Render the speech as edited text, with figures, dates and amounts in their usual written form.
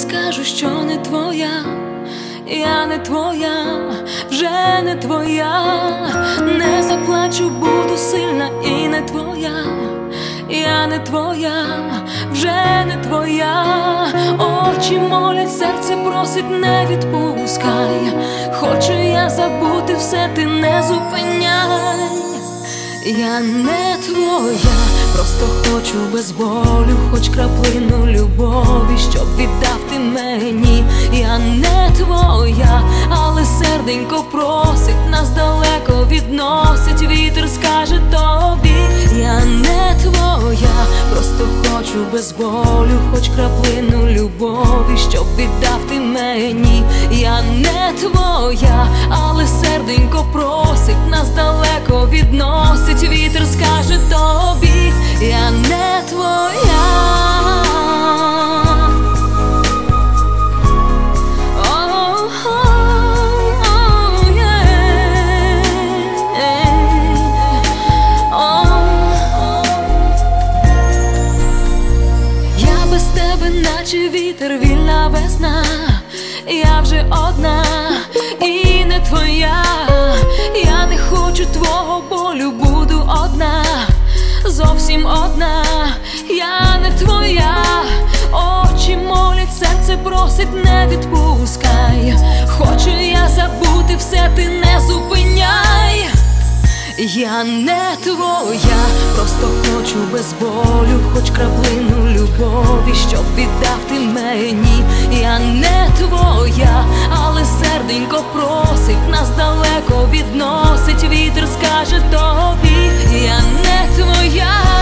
скажу, що не твоя, я не твоя, вже не твоя, не заплачу, буду сильна і не твоя, я не твоя, вже не твоя. Очі молять, серце просить, не відпускай. Хочу я забути все, ти не зупиняй. Я не твоя, просто хочу без болю, хоч краплину любові, щоб віддав ти мені. Я не твоя, але серденько просить, нас далеко відносить, вітер скаже тобі. Я не твоя, просто хочу без болю, хоч краплину любові, щоб віддав ти мені. Я не твоя, але серденько просить, нас далеко відносить, вітер скаже тобі. Я не твоя. Наче вітер, вільна весна, я вже одна і не твоя. Я не хочу твого болю, буду одна, зовсім одна, я не твоя. Очі молять, серце просить, не відпускай. Хочу я забути все, ти не зупиняй. Я не твоя, просто хочу без болю, хоч краплину любові, щоб віддав ти мені. Я не твоя, але серденько просить, нас далеко відносить, вітер скаже тобі. Я не твоя.